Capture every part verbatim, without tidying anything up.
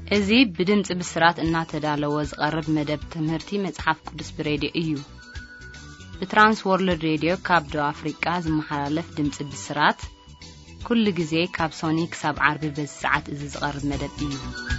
እዚህ بدمጽ بسرات እናተዳለው ዝቀርብ መደብ ትምህርቲ መጽሐፍ ቅዱስ በሬዲዮ እዩ በትራንስ ወርልድ ሬዲዮ ካብዶ አፍሪካ ዝመሓላለፍ ድምጽ بسرات ኩሉ ጊዜ ካብ ሶኒክ ሳብ ዓርብ በሰዓት እዚ ዝቀርብ መደብ እዩ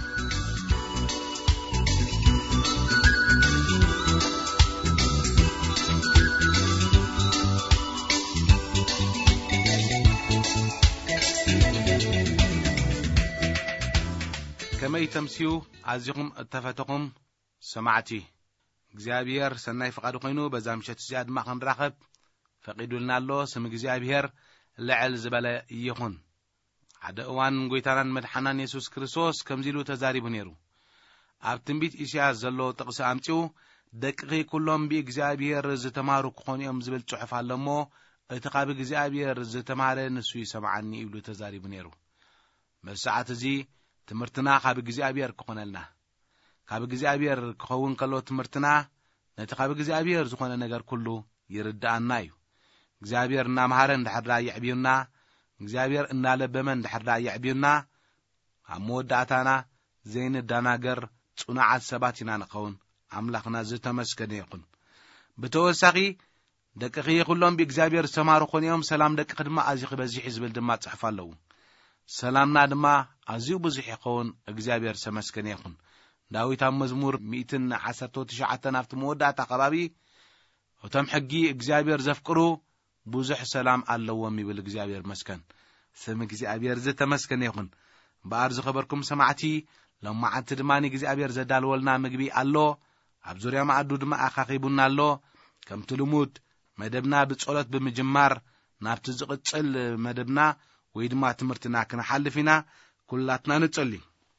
كما يتمسيو عزيكم اتفتقم سمعتي እግዚአብሔር ሰናይ ፈቃዱ ኮይኑ በዛም ሸት ዝያድ ማ ክንራኸብ ፈቂዱልና ኣሎ ስም እግዚአብሔር ለዕል ዝበለ ይኹን ሓደ እዋን ጎይታናን መድሓናን ኢየሱስ ክርስቶስ ከምዚሉ ተዛሪቡ ነይሩ ኣብ ትንቢት ኢሳይያስ ዘሎ ጥቅስ አምጪው ደቅኺ ኩሎም ብእግዚአብሔር ዝተማሩ ክኾኑም ዝብል ጽሑፍ ኣለሞ እቲ ካብ እግዚአብሔር ዝተማረ ንሱ ይሰምዓኒ ይብሉ ተዛሪቡ ነይሩ መስዓት እዚ ትምርትና ካብ እግዚአብሔር ክኾነልና ካብ እግዚአብሔር ክኸውን ከሎ ትምርትና ነቲ ካብ እግዚአብሔር ዝኾነ ነገር ኩሉ ይርዳአና እዩ እግዚአብሔር እናምሃረ እንድሕራ ይዕብዩና እግዚአብሔር እናለበመ እንድሕራ ይዕብዩና ኣብ መወዳእታና ዘይንዳናገር ጽኑዓት ሰባት ኢና ንኸውን ኣምላኽና ዝተመስገነ ይኹን ብተወሳኺ ደቅኺ ኩሎም ብእግዚአብሔር ዝተማሩ ኮይኖም ሰላም ደቅኺ ድማ ኣዝዩ ክበዝሕ ዝብል ድማ ጽሑፍ ኣለዎ ሰላምና ድማ ኣዝዩ ብዙሕ ይኸውን እግዚአብሔር ተመስገነ ይኹን ዳዊት ኣብ መዝሙር مئة وتسعة ናፍቲ መወዳእታ ከባቢ እቶም ሕጊ እግዚአብሔር ዘፍቅሩ ብዙሕ ሰላም ኣለዎም ይብል እግዚአብሔር መስከን ስም እግዚአብሔር ዝተመስገነ ይኹን በአር ዝኸበርኩም ሰማዕቲ ለማዓት ድማኒ እግዚአብሔር ዘዳልወልና ምግቢ ኣሎ ኣብ ዙርያ ማዕዱ ድማ ኣኻኺቡና ኣሎ ከምቲ ልሙድ መደብና ብጸሎት ብምጅማር ናብቲ ዝቕጽል መደብና ወይ ድማ ትምርትና ክንሓልፊና ኩላትና ንጸሊ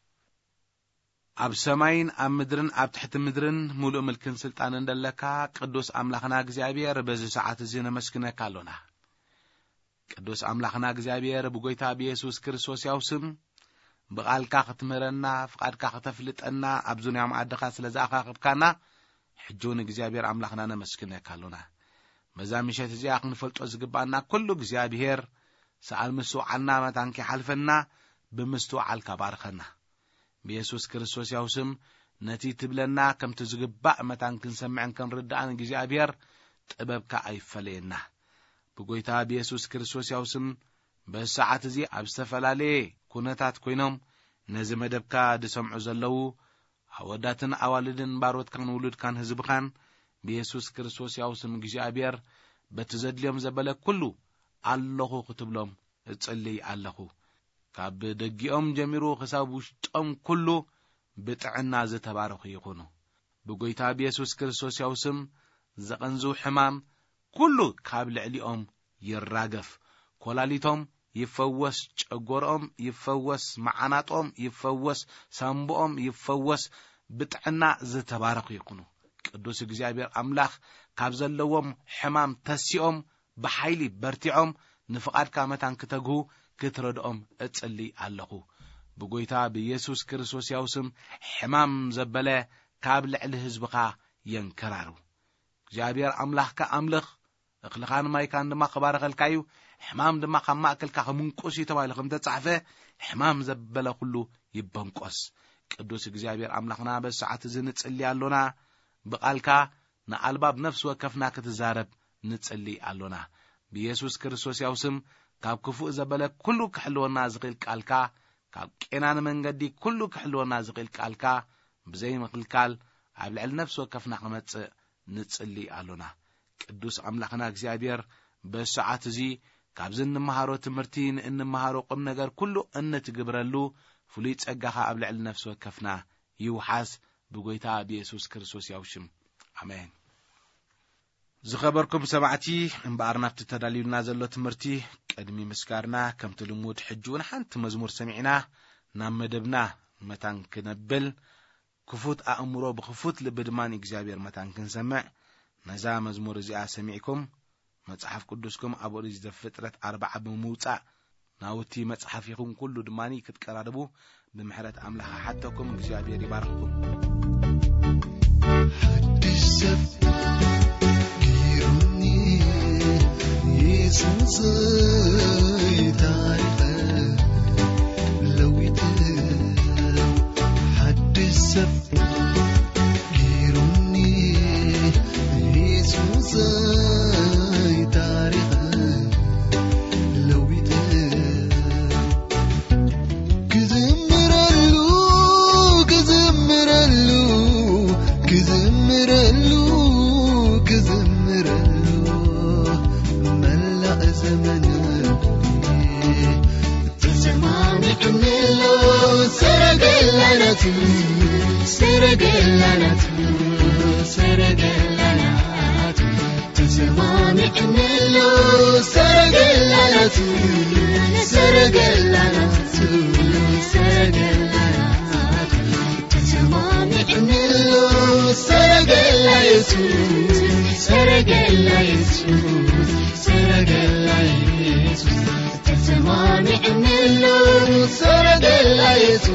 ኣብ ሰማይን ኣብ ምድርን ኣብ ትሕቲ ምድርን ሙሉእ ምልክን ስልጣን እንደለካ ቅዱስ አምላኽና እግዚአብሔር በዚ ሰዓት እዚ ነመስግነካ ኣለና ቅዱስ አምላኽና እግዚአብሔር ብጎይታ ኢየሱስ ክርስቶስ ያውስም በቃልካ ክትምረና ፍቃድካ ክትፍልጠና ኣብ ዙንያ ማዕድኻ ስለዛኻኽብካና ሕጆን እግዚአብሔር አምላኽና ነመስግነካ ኣለና በዛ ምሸት እዚኣ ክንፈልጦ ዝግባና ኩሉ እግዚአብሔር ሰአል መስዋዕና መታንኪ ሓልፈና ብምስተዋዕልካ ባርከና بيسوس ክርስቶስ ያውስም ነቲ ትብለና ከምቲ ዝግባእ መታን ክንሰምዕን ክንርዳእን እግዚአብሔር ጥበብካ አይፈለየና ብጎይታ بيسوس ክርስቶስ ያውስም በሰዓት እዚ ኣብ ዝተፈላለየ ኩነታት ኮይኖም ነዚ መደብካ ድሰምዑ ዘለው ኣወዳትን ኣዋልድን ባሮትካን ውሉድካን ህዝብካን بيسوس ክርስቶስ ያውስም እግዚአብሔር በትዘድልዮም ዘበለ ኩሉ ኣለኹ ክትብሎም እጽልይ ኣለኹ ካብ ደጊኦም ጀሚሩ ክሳብ ውሽጦም ኩሉ ብጥዕና ዝተባረኹ ይኹኑ ብጎይታ ኢየሱስ ክርስቶስ ያውስም ዘቐንዙ ሕማም ኩሉ ካብ ልዕሊኦም ይራገፍ ኮላሊቶም ይፈወስ ጨጎሮም ይፈወስ ማዓናጦም ይፈወስ ሳምቦኦም ይፈወስ ብጥዕና ዝተባረኹ ይኹኑ ቅዱስ እግዚአብሔር አምላኽ ካብ ዘለዎም ሕማም ተሲኦም በኃይሊ በርቲዖም ንፍቃድካ መታን ክትግሁ ክትረድኦም እጽሊ ኣለኹ ብጎይታ በኢየሱስ ክርስቶስ ያውስም ሕማም ዘበለ ካብ ልዕሊ ህዝብኻ የንከራሩ እግዚአብሔር አምላኽካ አምልኽ እኽልኻን ማይካን ድማ ክባረኸልካዩ ሕማም ድማ ካብ ማእከልካ ከምንቆስ ይተባይለ ከም ተጻሕፈ ሕማም ዘበለ ኩሉ ይበንቆስ ቅዱስ እግዚአብሔር አምላኽና በሰዓት እዚ ንጽሊ ኣሎና በቃልካ ንአልባብ ነፍስ ወከፍና ክትዛረብ ንጽሊ ኣሎና በኢየሱስ ክርስቶስ ያውስም ካብ ክፉእ ዘበለ ኩሉ ክሕልወና ዝኽእል ቃልካ ካብ ቄናን መንገዲ ኩሉ ክሕልወና ዝኽእል ቃልካ ብዘይ ምክልካል ኣብ ልዕል ነፍስ ወከፍና ክመጽእ ንጽሊ ኣሎና ቅዱስ አምላኽና እግዚአብሔር በሰዓት እዚ ካብ ዝንመሃሮ ትምህርቲ እንመሃሮ ቁም ነገር ኩሉ እንትግብረሉ ፍሉይ ጸጋኻ ኣብ ልዕል ነፍስ ወከፍና ይውሓስ ብጎይታ ኢየሱስ ክርስቶስ ያውሽም አሜን ዝኸበርኩም ሰማዕቲ እምባርናፍቲ ተዳልዩና ዘሎ ትምህርቲ ቀድሚ ምስጋርና ከምቲ ልሙድ ሕጁን ሓንቲ መዝሙር ሰሚዕና ናብ መደብና መታን ክነብል ክፉት ኣእምሮ ብክፉት ልብ ድማን እግዚአብሔር መታን ክንሰምዕ ነዛ መዝሙር እዚኣ ሰሚዕኩም መጽሐፍ ቅዱስኩም ኣብ ኦሪት ዘፍጥረት ኣርባዓ ብምውጻእ ናውቲ መጽሐፍ ይኹን ኩሉ ድማኒ ክትቀራርቡ ብምሕረት አምላኽ ሓተኩም እግዚአብሔር ይባርክኩም زيت عرفة لو يتلو سرقلنات سرقلنات سرقلنات تسمعني عنلو سرقلنات سرقلنات سرقلنات تسمعني عنلو سرقلنات سرقلنات سرقلنات تسمعني عنلو سرقلنات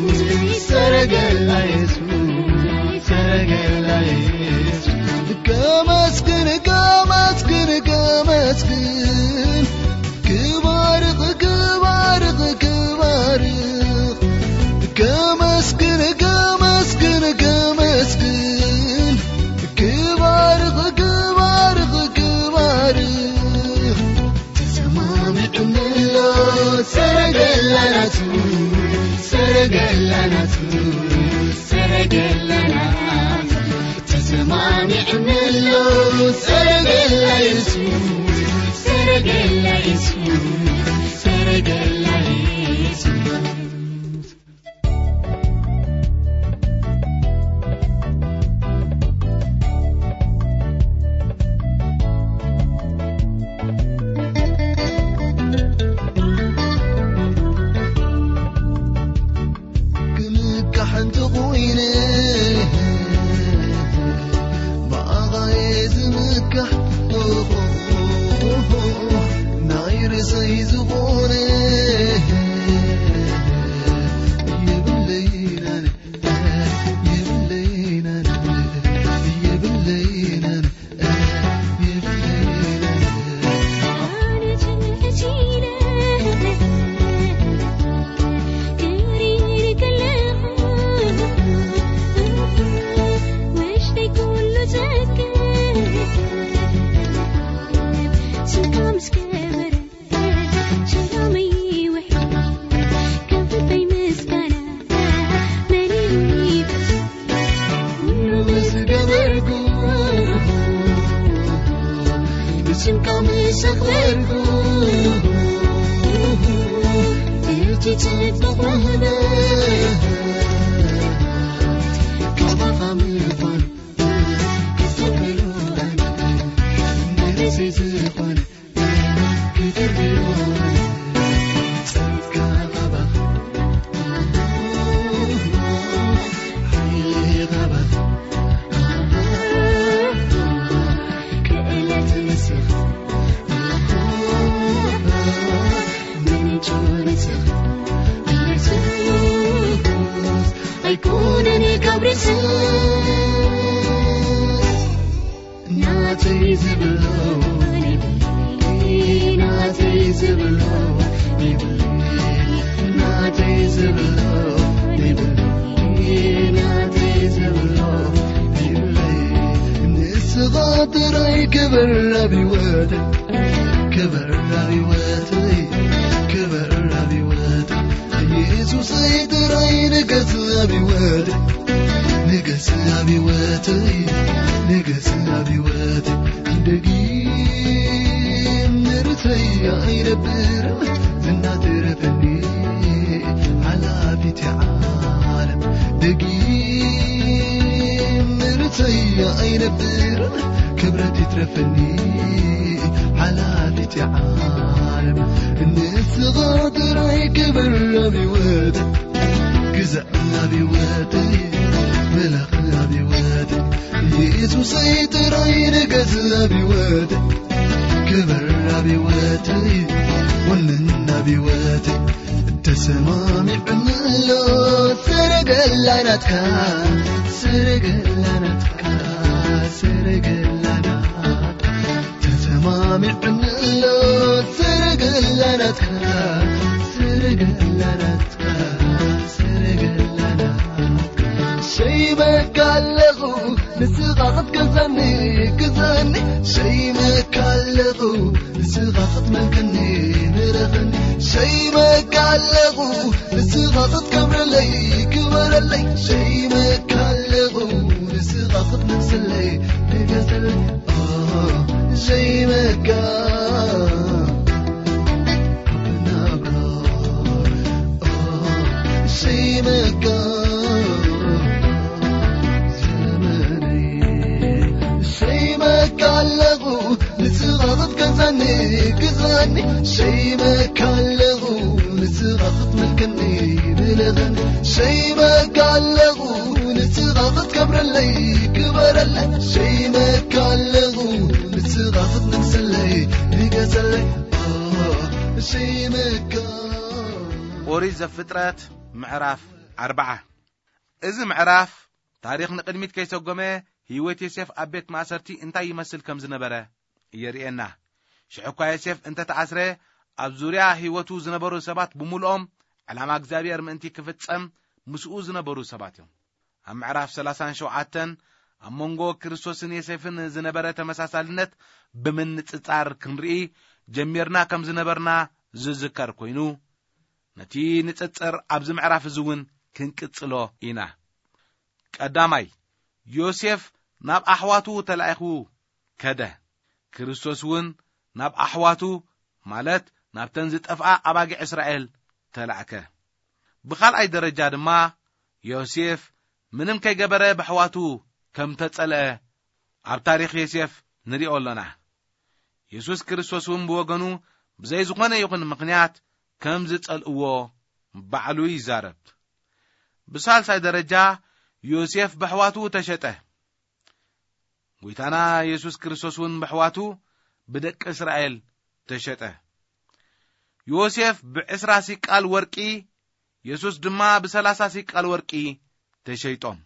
سرقلنات سرقلنات كمسكن كمسكن كمسكن كبارق كبارق كبارق كمسكن كمسكن كمسكن كبارق كبارق كبارق تسمعني عنلو سرقلنات سرقلنات سرقلنات تسمعني عنلو سرقلنات سرقلنات سرقلنات تغني شي ما كان له نتغفت ملكني بلغني شي ما كان له نتغفت كبر اللي كبر اللي شي ما كان له نتغفت نكسلي نكسلي شي ما كان أوريد زفترات معراف أربعة إذا معراف تاريخ نقدميت كي سوقمه هيوت يوسف أبيت مأسرتي انتا يمثل كم زنبرة يرينا شعوكا يوسف انتا تعسره أبزوريا هيوتو زنبرو سبات بمولهم على ما اكزابير منتي كفتسم مسؤو زنبرو سباتهم أم معراف سلاسان شوعاتن أم مونغو كريستوسن يوسفن زنبرة تمساسالنت بمن نتتار كنرئي جميرنا كم زنبرنا زذكر كوينو نتي نتتر أبز معراف زون كنكتسلو إنا قدامي يوسف ناب أحواتو تلايخو كده كريستوس ون ناب أحواتو مالت ناب تنزت أفعى أباقي إسرائيل تلاعكه بخال أي درجة ما يوسف منم كي قبره بحواتو كم تتسأله عب تاريخ يوسف نريقو لنا يسوس كريستوس ون بوغنو بزي زغانة يقن مقنيات كم زتسألقوه بعلو يزارب بسال ساي درجة يوسف بحواتو تشته ويتانا يسوس كريستوس ون بحواتو بدك إسرائيل تشته يوسف بعسرا سيقال ورقي يسوس دما بسلاسا سيقال ورقي تشيطهم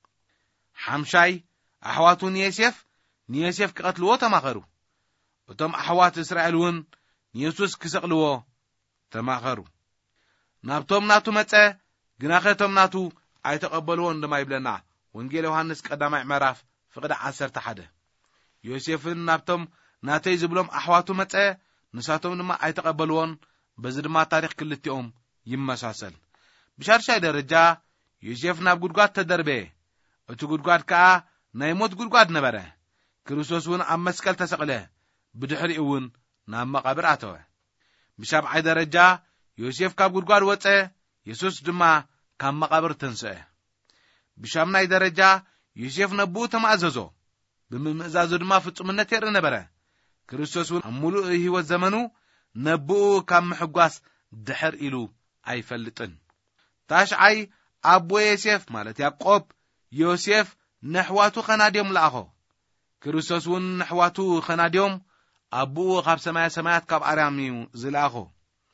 حمشاي أحواتو نيسيف نيسيف كقتلوه تماخرو وتم أحوات إسرائيل ون نيسوس كسقلوه تماخرو نابتوم ناتو متى جناختهم ناتو أي تقبلون لما يبلنا ونجيل يوحنس قدامي معراف فقد عسر تحده يوسف نابتم ناتي زبلهم أحواتهم متى نساتهم لما أي تقبلون بزد ما تاريخ كلتهم يمساسل بشارشاي درجة يوسف ناب قدقات تدربه اتو قدقات كا نايموت قدقات نبره كريستوس ون أم مسكال تسقله بدحري ون نام مقابر عتوه بشاب عي درجة يوسف كاب قدقات وطه يسوس دما كام مقابر تنسئه بشامناي درجة يوسف نبو تمعززو بممئزازو دما فطمنت يرى نبره كريستوس ون أمولو هو الزمنو نبو كام محقواس دحر إلو أي فلتن تاش عي أبو يوسف مالت يعقوب يوسف نحواتو خناديوم لأخو كريستوس ون نحواتو خناديوم أبو غاب سمايا سمايات كاب أراميو زلاخو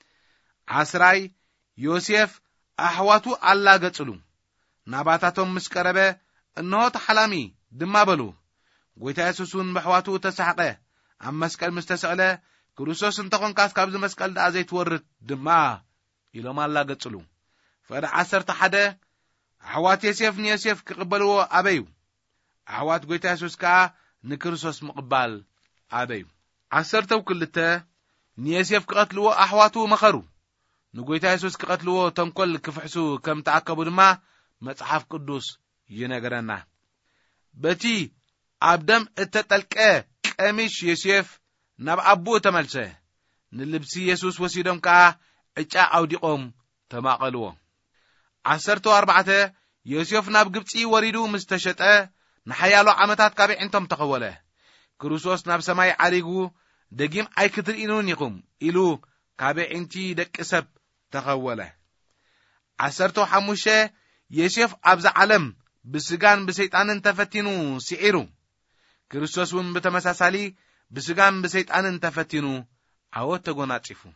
عسراي يوسف أحواتو الله قتلو نباتاتهم مسكربه انه تحلامي دما بلو قويتا يسوسون بحواتو تسحقه عم مسكال مستسأله كروسوس انتقون كاس كابز مسكال دا زي تورد دما إلو ما الله قتلو فإذا عسر تحده أحوات يسيف نيسيف كقبلو أبيو أحوات قويتا يسوس كا نكروسوس مقبال أبيو عسر تو كلته نيسيف كقتلو أحواتو مخرو نقويتا يسوس كقتلو تنكل كفحسو كم تعقبو دما مصحف قدوس ينغرنا بتي عبدم اتتلقى قميش يوسف ناب ابو تملسه نلبسي يسوس وسيدم كا اጫ አውዲቆም ተማቀልዎ عشرة وأربعة يوسف ناب ግብጺ ወሪዱ ምስተሸጠ ንሓያሎ ዓመታት ካብዕንቶም ተኸወለ ክርስቶስ ናብ ሰማይ ዓሪጉ ደጊም ኣይክትርኢኑን ይኹም ኢሉ ካብዕንቲ ደቂ ሰብ ተኸወለ عشرة وخمسة يوسف أبز عالم بسجان بسيطان تفتينو سعيرو كريستوس ون بتمساسالي بسجان بسيطان تفتينو عوض تغناطيفو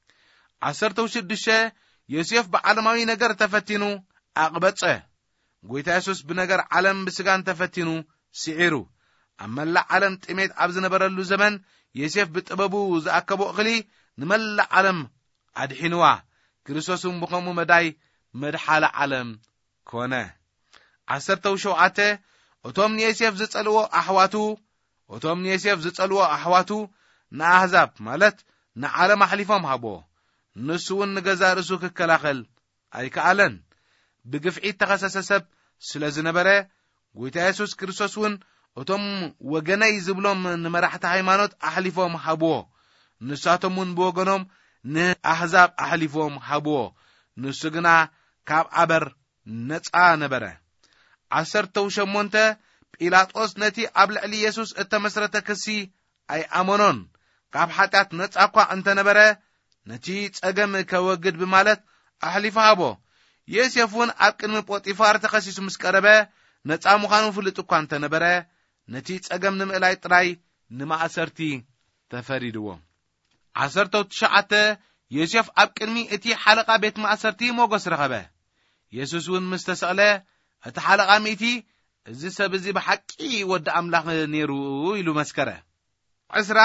عشرة وستة يوسف بعالماوي نجر تفتينو أقبطه غويتا يسوس بنجر عالم بسجان تفتينو سعيرو أما لا عالم تميت أبز نبرلو زمن يوسف بتبابو زأكبو أغلي نملا عالم أدحينوا كريستوس ون بقومو مداي مدحال عالم كونه عسرت وشوعته وتوم يوسف زصلو احواتو وتوم يوسف زصلو احواتو ناحزاب مالت نعالم حليفهم هابو نسون نغزا رسو ككلاخل اي كالن بغفعي تخصصسب سلازنبره غويتا يسوس كريستوسون وتوم وغناي زبلوم نمرحت هيمانوت احليفهم هابو نساتمون بوغنوم ناحزاب احليفهم هابو نسغنا كاب عبر نصا نبره عشرة وشمونته بيلاطوس نتي قبل علي يسوس التمسرته كسي اي امونون ካብ ሓጢአት ነጻ እኳ እንተነበረ ነቲ ጸገም ከወግድ ብማለት ኣሕሊፉ ሃቦ። ዮሴፍ እውን ኣብ ቅድሚ ጶጢፋር ተኸሲሱ ምስ ቀረበ ነጻ ምዃኑ ፍሉጥ እኳ እንተነበረ ነቲ ጸገም ንምእላይ ጥራይ ንማእሰርቲ ተፈሪድዎ። ዓሰርተ ትሽዓተ ዮሴፍ ኣብ ቅድሚ እቲ ሓለቓ ቤት ማእሰርቲ ሞገስ ረኸበ። ኢየሱስ እውን ምስ ተሰቕለ እቲ ሓለቓ ሚእቲ እዚ ሰብ እዚ ብሓቂ ወዲ ኣምላኽ ነይሩ ኢሉ መስከረ። ዕስራ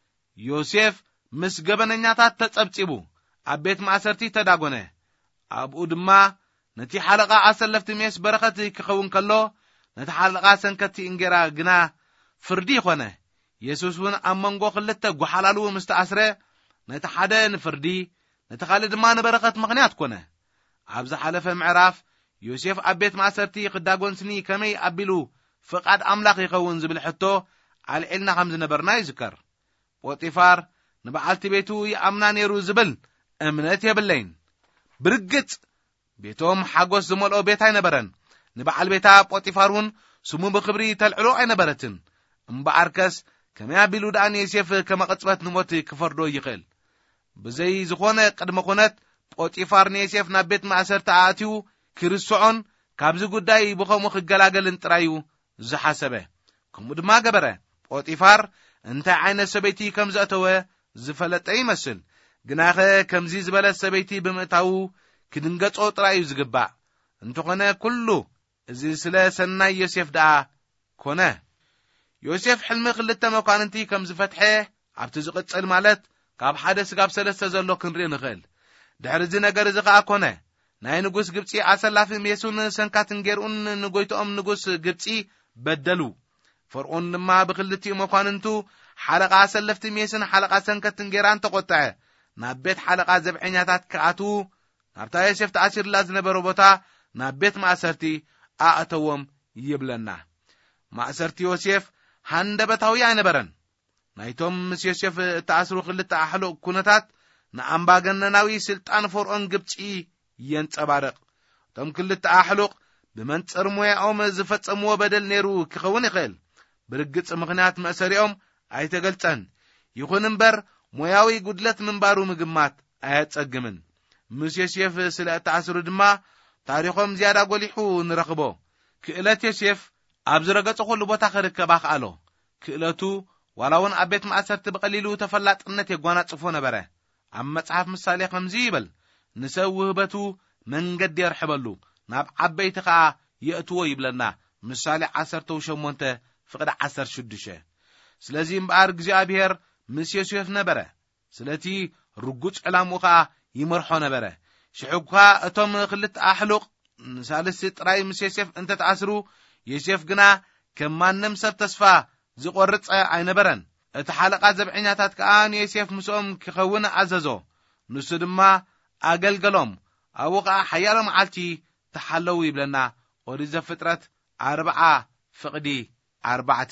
ዮሴፍ ምስ ገበነኛታት ተጸብጺቡ ኣብ ቤት ማእሰርቲ ተዳጎነ። ኣብኡ ድማ ነቲ ሓለቓ ኣሰለፍቲ ሜስ በረኸት ክኸውን ከሎ ነቲ ሓለቓ ሰንከቲ እንጌራ ግና ፍርዲ ይኾነ። ኢየሱስ እውን ኣብ መንጎ ክልተ ጓሓላሉ ምስ ተኣስረ ነቲ ሓደ ንፍርዲ ነቲ ካልእ ድማ ንበረኸት ምኽንያት ኮነ። ኣብ ዝሓለፈ ምዕራፍ ዮሴፍ ኣብ ቤት ማእሰርቲ ክዳጎንስኒ ከመይ ኣቢሉ ፍቓድ ኣምላኽ ይኸውን ዝብል ሕቶ ኣልዒልና ከም ዝነበርና ይዝከር። ጶጢፋር ንበዓልቲ ቤቱ ይኣምና ነይሩ ዝብል እምነት የብለይን። ብርግጽ ቤቶም ሓጎስ ዝመልኦ ቤት ኣይነበረን። ንበዓል ቤታ ጶጢፋር እውን ስሙ ብክብሪ ተልዕሎ ኣይነበረትን። እምበኣርከስ ከመይ ኣቢሉ ደኣ ንዮሴፍ ከመቕጽበት ንሞት ክፈርዶ ይኽእል? ብዘይ ዝኾነ ቅድመ ኩነት ጶጢፋር ንዮሴፍ ናብ ቤት ማእሰርቲ ኣእትዩ ክርስዖን ካብዚ ጉዳይ ብኸምኡ ክገላገልን ጥራዩ ዝሓሰበ። ከምኡ ድማ ገበረ። ጶጢፋር እንታይ ዓይነት ሰበይቲ ከም ዘእተወ ዝፈለጠ ይመስል። ግናኸ ከምዚ ዝበለት ሰበይቲ ብምእታው ክድንገጾ ጥራዩ ዝግባእ እንተኾነ ኩሉ እዚ ስለ ሰናይ ዮሴፍ ደኣ ኮነ። ዮሴፍ ሕልሚ ክልተ መኳንንቲ ከም ዝፈትሐ ኣብቲ ዝቕጽል ማለት ካብ ሓደ ስጋብ ሰለስተ ዘሎ ክንርኢ ንኽእል። ድሕሪ እዚ ነገር እዚ ከዓ ኮነ። ናይ ንጉሥ ግብፂ ኣሰላፊ ሜሱን ሰንካትን ጌርኡን ንጐይቶኦም ንጉሥ ግብፂ በደሉ። ፈርዖን ድማ ብክልቲኡ መኳንንቱ ሓለቓ ኣሰለፍቲ ሜስን ሓለቓ ሰንከትን ጌራን ተቖጥዐ። ናብ ቤት ሓለቓ ዘብዐኛታት ክኣትዉ ናብታ ዮሴፍ ተኣሲርላ ዝነበረ ቦታ ናብ ቤት ማእሰርቲ ኣእተዎም ይብለና። ማእሰርቲ ዮሴፍ ሃንደበታዊ ኣይነበረን። ናይቶም ምስ ዮሴፍ ተኣስሩ ክልተ ኣሕሉቕ ኩነታት ንኣምባገነናዊ ስልጣን ፈርዖን ግብፂ የንጸባርቕ። እቶም ክልተ ኣሕሉቕ ብመንጽር ሞያኦም ዝፈጸምዎ በደል ነይሩ ክኸውን ይኽእል። ብርግጽ ምኽንያት መእሰሪኦም ኣይተገልጸን። ይኹን እምበር ሞያዊ ጉድለት ምንባሩ ምግማት ኣየጸግምን። ምስ ዮሴፍ ስለ እተኣስሩ ድማ ታሪኾም ዝያዳ ጐሊሑ ንረኽቦ። ክእለት ዮሴፍ ኣብ ዝረገጸ ኹሉ ቦታ ክርከባ ኸኣሎ። ክእለቱ ዋላ እውን ኣብ ቤት ማእሰርቲ ብቐሊሉ ተፈላጥነት የጓናጽፎ ነበረ። ኣብ መጽሓፍ ምሳሌ ከምዚ ይብል፣ ንሰብ ውህበቱ መንገዲ የርሕበሉ ናብ ዓበይቲ ከዓ የእትዎ ይብለና። ምሳሌ ዓሰርተ ሸሞንተ ፍቕዲ ዓሰርተ ሽዱሽተ። ስለዚ እምበኣር እግዚኣብሔር ምስ ዮሴፍ ነበረ። ስለቲ ርጉጽ ዕላምኡ ከዓ ይመርሖ ነበረ። ሽዑካ እቶም ክልተ ኣሕሉቕ ንሳልስቲ ጥራይ ምስ ዮሴፍ እንተተኣስሩ ዮሴፍ ግና ከም ማንም ሰብ ተስፋ ዝቖርጸ ኣይነበረን። እቲ ሓለቓ ዘብዐኛታት ከዓ ንዮሴፍ ምስኦም ክኸውን ኣዘዞ። ንሱ ድማ ኣገልገሎም። ኣብኡ ከዓ ሓያሎ መዓልቲ ተሓለዉ ይብለና። ኦሪት ዘፍጥረት ኣርብዓ ፍቕዲ ኣርባዕተ።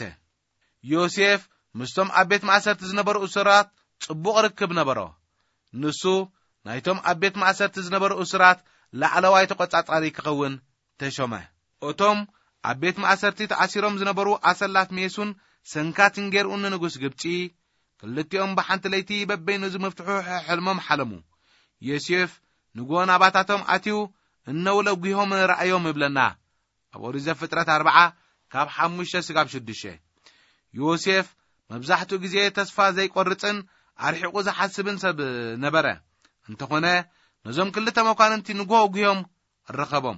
ዮሴፍ ምስቶም ኣብ ቤት ማእሰርቲ ዝነበሩ እስራት ጽቡቕ ርክብ ነበሮ። ንሱ ናይቶም ኣብ ቤት ማእሰርቲ ዝነበሩ እስራት ላዕለዋይ ተቖጻጻሪ ክኸውን ተሾመ። እቶም ኣብ ቤት ማእሰርቲ ተኣሲሮም ዝነበሩ ኣሰላት ሜሱን ሰንካትን ጌርኡን ንጉሥ ግብፂ ክልቲኦም ብሓንቲ ለይቲ በበይኑ ዝምፍትሑ ሕልሞም ሓለሙ። ዮሴፍ ንጎን ኣባታቶም ኣትዩ እነውለጉሆም ረኣዮም ይብለና። ኣብ ኦሪት ዘፍጥረት ኣርብዓ ካብ ሓሙሽተ ስጋብ ሽዱሽተ። ዮሴፍ መብዛሕትኡ ግዜ ተስፋ ዘይቈርጽን ኣርሒቑ ዝሓስብን ሰብ ነበረ። እንተኾነ ነዞም ክልተ መኳንንቲ ንጎሆ ጉዮም ረኸቦም።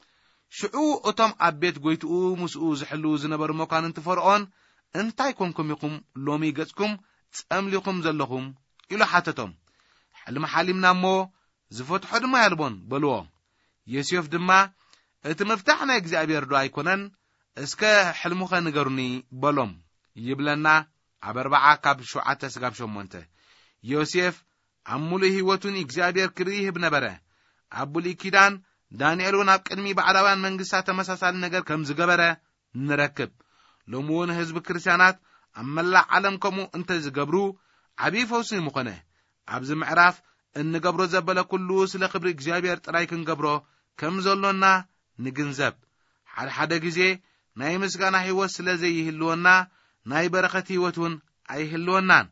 ሽዑ እቶም ኣብ ቤት ጐይትኡ ምስኡ ዝሕልው ዝነበሩ መኳንንቲ ፈርዖን እንታይ ኮንኩም ኢኹም ሎሚ ገጽኩም ጸምሊኹም ዘለኹም ኢሉ ሓተቶም። ሕልሚ ሓሊምና እሞ ዝፈትሖ ድማ ያልቦን በልዎ። ዮሴፍ ድማ እቲ ምፍታሕ ናይ እግዚኣብሔር ዶ ኣይኮነን? እስከ ሕልሙኸ ንገሩኒ በሎም ይብለና። ኣብ ኣርብዓ ካብ ሸውዓተ ስጋብ ሸሞንተ። ዮሴፍ ኣብ ሙሉእ ህይወቱን እግዚኣብሔር ክርኢ ይህብ ነበረ። ኣብ ብሉይ ኪዳን ዳንኤል እውን ኣብ ቅድሚ ባዕዳውያን መንግሥታት ተመሳሳሊ ነገር ከም ዝገበረ ንረክብ። ሎሚ እውን ህዝቢ ክርስቲያናት ኣብ መላእ ዓለም ከምኡ እንተ ዝገብሩ ዓብዪ ፈውሲ ምኾነ። ኣብዚ ምዕራፍ እንገብሮ ዘበለ ኩሉ ስለ ክብሪ እግዚኣብሔር ጥራይ ክንገብሮ ከም ዘሎና ንግንዘብ። ሓደ ሓደ ግዜ ናይ ምስጋና ህይወት ስለ ዘይህልወና ናይ በረኸት ህይወት እውን ኣይህልወናን።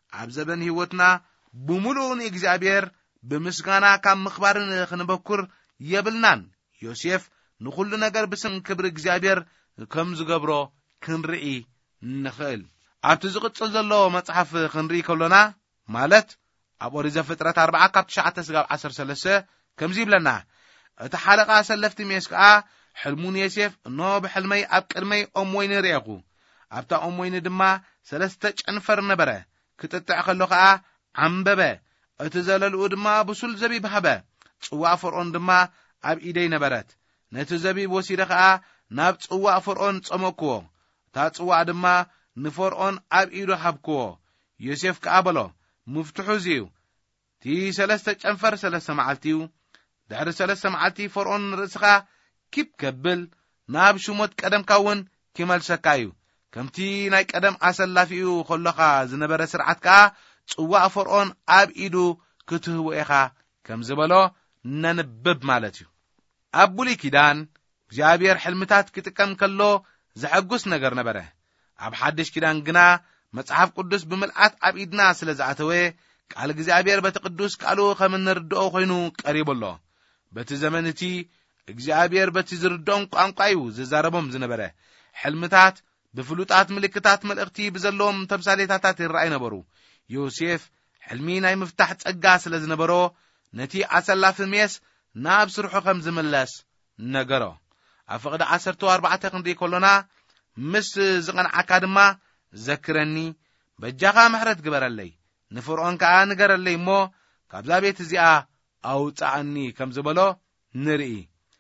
ኣብ ዘበን ህይወትና ብሙሉን እግዚአብሔር ብምስጋና ካብ ምኽባርን ክንበኩር የብልናን ዮሴፍ ንኹሉ ነገር ብስም ክብሪ እግዚአብሔር ከም ዝገብሮ ክንርኢ ንኽእል ኣብቲ ዝቕጽል ዘሎ መጽሓፍ ክንርኢ ከሎና ማለት ኣብ ኦሪት ዘፍጥረት ኣርባዓ ካብ ትሽዓተ እስካብ ዓሰርተ ሰለስተ ከምዚ ይብለና እቲ ሓለቓ ሰለፍቲ ሜስ ከዓ ሕልሙን ዮሴፍ እኖ ብሕልመይ ኣብ ቅድመይ ኦም ወይኒ ርአኹ ኣብታ ኦም ወይኒ ድማ ሰለስተ ጨንፈር ነበረ ክጥጥዕ ከሎ ከዓ ዓንበበ እቲ ዘለልኡ ድማ ብሱል ዘቢብ ሃበ ጽዋዕ ፈርዖን ድማ ኣብ ኢደይ ነበረት ነቲ ዘቢብ ወሲደ ከዓ ናብ ጽዋዕ ፈርዖን ጸመክዎ እታ ጽዋዕ ድማ ንፈርዖን ኣብ ኢዱ ሃብክዎ ዮሴፍ ከዓ በሎ ምፍትሑ እዚዩ እቲ ሰለስተ ጨንፈር ሰለስተ መዓልቲዩ ድሕሪ ሰለስተ መዓልቲ ፈርዖን ርእስኻ ኪብ ከብል ናብ ሹሞት ቀደምካ እውን ክመልሰካ እዩ ከምቲ ናይ ቀደም ኣሰላፊኡ ከለኻ ዝነበረ ስርዓት ከዓ ጽዋዕ ፈርዖን ኣብ ኢዱ ክትህቦ ኢኻ ከም ዝበሎ ነንብብ ማለት እዩ ኣብ ብሉይ ኪዳን እግዚአብሔር ሕልምታት ክጥቀም ከሎ ዘሐጉስ ነገር ነበረ ኣብ ሓድሽ ኪዳን ግና መጽሓፍ ቅዱስ ብምልአት ኣብ ኢድና ስለ ዝኣተወ ቃል እግዚአብሔር በቲ ቅዱስ ቃሉ ከም እንርድኦ ኮይኑ ቀሪበሎ በቲ ዘመን እቲ እግዚአብሔር በቲ ዝርድኦም ቋንቋ እዩ ዝዛረቦም ዝነበረ ሕልምታት ብፍሉጣት ምልክታት መልእኽቲ ብዘለዎም ተምሳሌታታት ይረአዩ ነበሩ ዮሴፍ ሕልሚ ናይ ምፍታሕ ጸጋ ስለ ዝነበሮ ነቲ ኣሰላፊ ሜስ ናብ ስርሑ ከም ዝመለስ ነገሮ ኣብ ፍቕዲ ዓሰርተ ኣርባዕተ ክንርኢ ከሎና ምስ ዝቐንዓካ ድማ ዘክረኒ በጃኻ ምሕረት ግበረለይ ንፍርዖን ከዓ ንገረለይ እሞ ካብዛ ቤት እዚኣ ኣውፃእኒ ከም ዝበሎ ንርኢ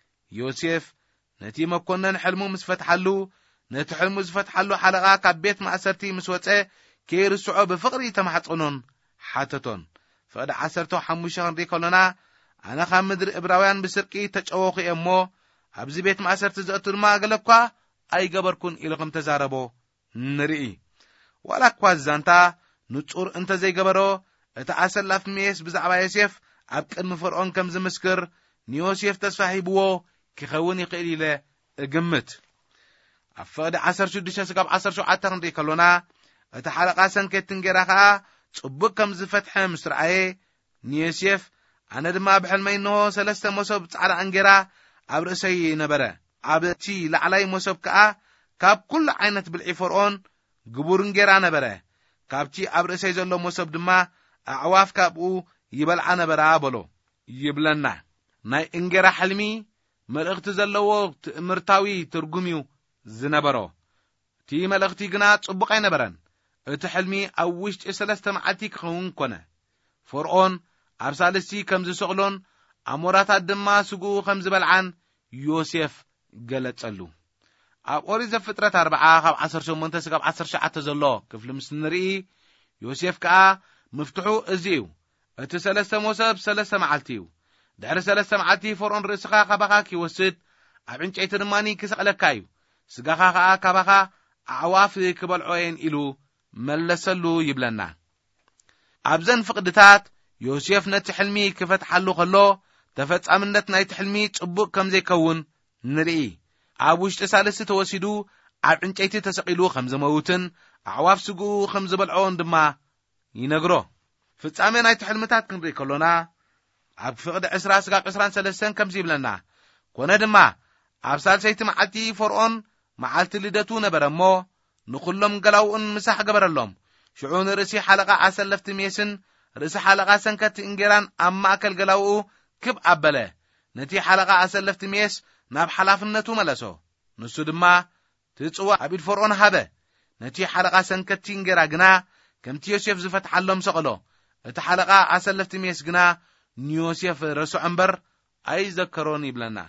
ዮሴፍ ነቲ መኮነን ሕልሙ ምስ ፈትሐሉ ነቲ ሕልሙ ዝፈትሐሉ ሓለቓ ካብ ቤት ማእሰርቲ ምስ ወፀ ከይርስዖ ብፍቕሪ ተማሕፀኖን ሓተቶን ፍቕዲ ዓሰርተ ሓሙሽተ ክንርኢ ከሎና ኣነ ካብ ምድሪ ዕብራውያን ብስርቂ ተጨወኹ እየ እሞ ኣብዚ ቤት ማእሰርቲ ዘእቱ ድማ ገለ እኳ ኣይገበርኩን ኢሉ ከም ተዛረቦ ንርኢ ዋላ እኳ ዛንታ ንጹር እንተዘይገበሮ እቲ ኣሰላፊ ሜስ ብዛዕባ ዮሴፍ ኣብ ቅድሚ ፈርዖን ከም ዝምስክር ንዮሴፍ ተስፋ ሂብዎ ክኸውን ይኽእል ኢለ እግምት ኣብ ፍቕዲ ዓሰርተ ሽዱሽተ እስካብ ዓሰርተ ሸውዓተ ክንርኢ ከሎና እቲ ሓለቓ ሰንከትን ጌራ ከዓ ጽቡቕ ከም ዝፈትሐ ምስ ረአየ ንዮሴፍ ኣነ ድማ ብሕልመይ እንሆ ሰለስተ መሶብ ጻዕዳ እንጌራ ኣብ ርእሰይ ነበረ ኣብ እቲ ላዕላይ መሶብ ከዓ ካብ ኩሉ ዓይነት ብልዒ ፈርዖን ግቡር እንጌራ ነበረ ካብቲ ኣብ ርእሰይ ዘሎ መሶብ ድማ ኣዕዋፍ ካብኡ ይበልዓ ነበራ በሎ ይብለና ናይ እንጌራ ሕልሚ መልእኽቲ ዘለዎ ትእምርታዊ ትርጉም እዩ ዝነበሮ እቲ መልእኽቲ ግና ጽቡቕ ኣይነበረን እቲ ሕልሚ ኣብ ውሽጢ ሰለስተ መዓልቲ ክኸውን ኮነ ፈርዖን ኣብ ሳልስቲ ከም ዝሰቕሎን ኣሞራታት ድማ ስጉኡ ከም ዝበልዓን ዮሴፍ ገለጸሉ ኣብ ኦሪት ዘፍጥረት ኣርባዓ ካብ ዓሰርተ ሸሞንተ እስካብ ዓሰርተ ትሽዓተ ዘሎ ክፍሊ ምስ ንርኢ ዮሴፍ ከዓ ምፍትሑ እዚ እዩ እቲ ሰለስተ መሶብ ሰለስተ መዓልቲ እዩ ድሕሪ ሰለስተ መዓልቲ ፈርዖን ርእስኻ ካባኻ ክወስድ ኣብ ዕንጨይቲ ድማኒ ክሰቕለካ እዩ ስጋኻ ከዓ ካባኻ ኣዕዋፍ ክበልዖየን ኢሉ መለሰሉ ይብለና ኣብዘን ፍቕድታት ዮሴፍ ነቲ ሕልሚ ክፈትሓሉ ከሎ ተፈጻምነት ናይቲ ሕልሚ ጽቡቕ ከም ዘይከውን ንርኢ ኣብ ውሽጢ ሳልስቲ ተወሲዱ ኣብ ዕንጨይቲ ተሰቒሉ ከም ዝመውትን ኣዕዋፍ ስጉኡ ከም ዝበልዖን ድማ ይነግሮ ፍጻሜ ናይቲ ሕልምታት ክንርኢ ከሎና ኣብ ፍቕዲ ዕስራ እስካብ ዕስራን ሰለስተን ከምዚ ይብለና ኮነ ድማ ኣብ ሳልሰይቲ መዓልቲ ፈርዖን መዓልቲ ልደቱ ነበረ እሞ ንኹሎም ገላውኡን ምሳሕ ገበረሎም ሽዑ ንርእሲ ሓለቓ ኣሰለፍቲ ሜስን ርእሲ ሓለቓ ሰንከቲ እንጌራን ኣብ ማእከል ገላውኡ ክብ ኣበለ ነቲ ሓለቓ ኣሰለፍቲ ሜስ ናብ ሓላፍነቱ መለሶ ንሱ ድማ ትጽዋዕ ኣብ ኢድ ፈርዖን ሃበ ነቲ ሓለቓ ሰንከቲ እንጌራ ግና ከምቲ ዮሴፍ ዝፈትሓሎም ሰቕሎ እቲ ሓለቓ ኣሰለፍቲ ሜስ ግና ንዮሴፍ ረስዖ እምበር ኣይዘከሮን ይብለና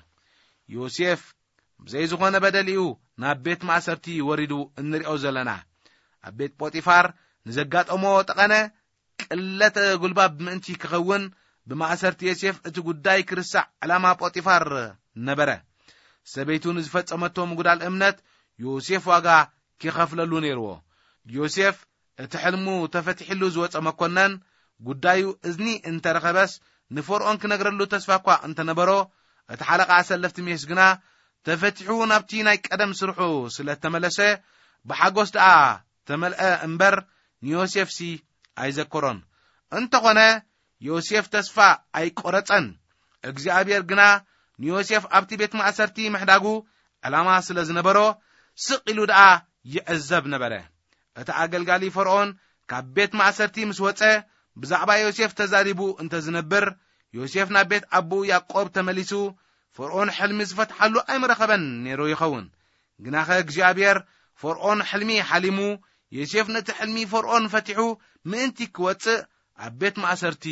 ዮሴፍ ብዘይ ዝኾነ በደልኡ ናብ ቤት ማእሰርቲ ወሪዱ እንሪኦ ዘለና ኣብ ቤት ጶጢፋር ንዘጋጠሞ ጠቐነ ቅለተ ጉልባብ ምእንቲ ክኸውን ብማእሰርቲ ዮሴፍ እቲ ጉዳይ ክርስዕ ዕላማ ጶጢፋር ነበረ ሰበይቱ ንዝፈጸመቶ ምጉዳል እምነት ዮሴፍ ዋጋ ክኸፍለሉ ነይርዎ ዮሴፍ እቲ ሕልሙ ተፈትሒሉ ዝወፀ መኮነን ጉዳዩ እዝኒ እንተረኸበስ ንፈርዖን ክነግረሉ ተስፋ እኳ እንተነበሮ እቲ ሓለቓ ኣሰለፍቲ ሜስ ግና ተፈትሑ ናብቲ ናይ ቀደም ስርሑ ስለ ተመለሰ ብሓጎስ ደኣ ተመልአ እምበር ንዮሴፍሲ ኣይዘከሮን እንተኾነ ዮሴፍ ተስፋ ኣይቆረጸን እግዚአብሔር ግና ንዮሴፍ ኣብቲ ቤት ማእሰርቲ ምሕዳጉ ዕላማ ስለ ዝነበሮ ስቂሉ ደኣ ይዕዘብ ነበረ እቲ ኣገልጋሊ ፈርዖን ካብ ቤት ማእሰርቲ ምስ ወፀ ብዛዕባ ዮሴፍ ተዛሪቡ እንተ ዝነብር ዮሴፍ ናብ ቤት ኣቡ ያዕቆብ ተመሊሱ ፈርዖን ሕልሚ ዝፈትሓሉ ኣይምረኸበን ነይሩ ይኸውን ግናኸ እግዚአብሔር ፈርዖን ሕልሚ ሓሊሙ ዮሴፍ ነቲ ሕልሚ ፈርዖን ፈቲሑ ምእንቲ ክወፅእ ኣብ ቤት ማእሰርቲ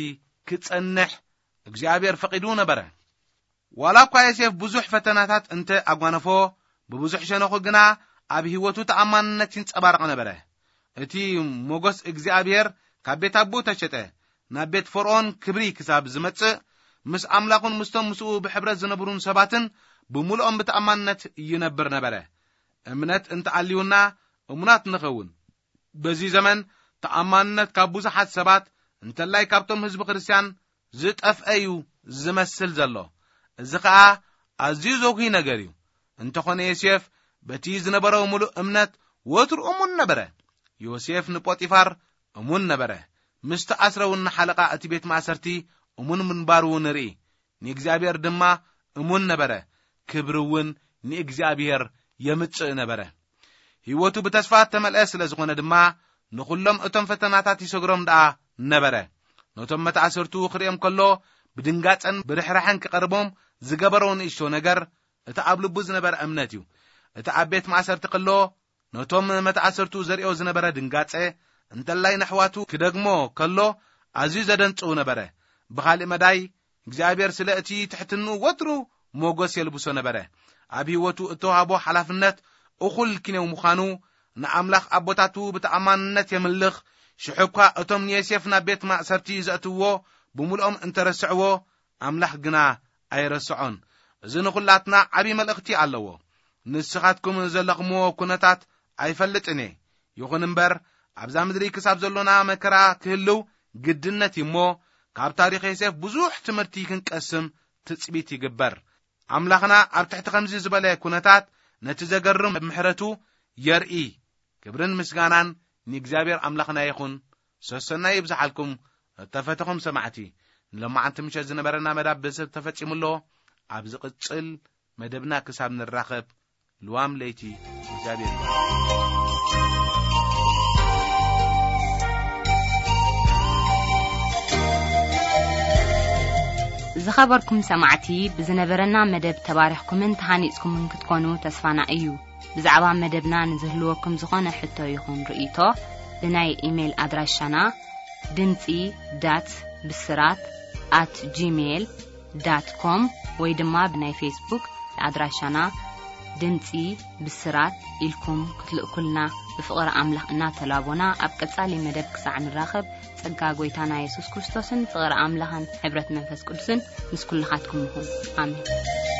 ክጸንሕ እግዚአብሔር ፈቂዱ ነበረ ዋላ እኳ ዮሴፍ ብዙሕ ፈተናታት እንተ ኣጓነፎ ብብዙሕ ሸነኹ ግና ኣብ ህይወቱ ተኣማንነት ይንጸባረቕ ነበረ እቲ ሞገስ እግዚአብሔር ካብ ቤት ኣቡ ተሸጠ ናብ ቤት ፈርዖን ክብሪ ክሳብ ዝመጽእ ምስ ኣምላኹን ምስቶም ምስኡ ብሕብረት ዝነብሩን ሰባትን ብሙሉኦም ብተኣማንነት ይነብር ነበረ እምነት እንተዓልዩና እሙናት ንኸውን በዚ ዘመን ተኣማንነት ካብ ብዙሓት ሰባት እንተላይ ካብቶም ህዝቢ ክርስቲያን ዝጠፍአዩ ዝመስል ዘሎ እዚ ከዓ ኣዝዩ ዘጉሂ ነገር እዩ እንተኾነ ዮሴፍ በቲ ዝነበረው ሙሉእ እምነት ወትሩ እሙን ነበረ ዮሴፍ ንጶጢፋር እሙን ነበረ ምስ ተኣስረውና ሓለቃ እቲ ቤት ማእሰርቲ እሙን ምንባሩ ንርኢ ንእግዚአብሔር ድማ እሙን ነበረ ክብርውን ንእግዚአብሔር የምጽእ ነበረ ህይወቱ ብተስፋ ተመልአ ስለ ዝኾነ ድማ ንኹሎም እቶም ፈተናታት ይሰግሮም ደኣ ነበረ ነቶም መተኣሰርቱ ክሪኦም ከሎ ብድንጋጸን ብርሕራሕን ክቐርቦም ዝገበረው ንእሽቶ ነገር እቲ ኣብ ልቡ ዝነበረ እምነት እዩ እቲ ኣብ ቤት ማእሰርቲ ከሎ ነቶም መተኣሰርቱ ዘሪኦ ዝነበረ ድንጋጸ እንተላይ ነሕዋቱ ክደግሞ ከሎ ኣዝዩ ዘደንጽው ነበረ ብኻሊእ መዳይ እግዚአብሔር ስለ እቲ ትሕትኑ ወትሩ ሞገስ የልብሶ ነበረ ኣብ ህይወቱ እተዋህቦ ሓላፍነት እኹል ኪነው ምዃኑ ንኣምላኽ ኣቦታቱ ብተኣማንነት የምልኽ ሽሑኳ እቶም ዮሴፍ ናብ ቤት ማእሰርቲ ዘእትዎ ብሙሉኦም እንተረስዕዎ ኣምላኽ ግና ኣይረስዖን እዚ ንኹላትና ዓብይ መልእኽቲ ኣለዎ ንስኻትኩም ዘለኽምዎ ኩነታት ኣይፈልጥን ይኹን እምበር ኣብዛ ምድሪ ክሳብ ዘሎና መከራ ክህልው ግድነት እሞ ካብ ታሪኽ ዮሴፍ ብዙሕ ትምህርቲ ክንቀስም ትጽቢት ይግበር ኣምላኽና ኣብ ትሕቲ ከምዚ ዝበለ ኩነታት ነቲ ዘገርም ምሕረቱ የርኢ ክብርን ምስጋናን ንእግዚአብሔር ኣምላኽና ይኹን ሰሰናይ ይብዛሓልኩም ተፈተኹም ሰማዕቲ ንለማዓንቲ ምሸት ዝነበረና መዳብ ብሰብ ተፈጺሙሎ ኣብ ዝቕጽል መደብና ክሳብ ንራኸብ ልዋም ለይቲ እግዚአብሔር ዝኸበርኩም ሰማዕቲ ብዝነበረና መደብ ተባሪኽኩምን ተሃኒጽኩምን ክትኮኑ ተስፋና እዩ ብዛዕባ መደብና ንዝህልወኩም ዝኾነ ሕቶ ይኹን ርእይቶ ብናይ ኢሜል ኣድራሻና ድምፂ ዳት ብስራት at gmail dot com ወይ ድማ ብናይ ፌስቡክ ኣድራሻና ድምፂ ብስራት ኢልኩም ክትልእኩልና ብፍቕሪ ኣምላኽ እናተላቦና ኣብ ቀጻሊ መደብ ክሳዕ ንራኸብ ጸጋ ጎይታና ኢየሱስ ክርስቶስን ፍቕሪ ኣምላኽን ሕብረት መንፈስ ቅዱስን ምስ ኩልኻትኩም ይኹን ኣሜን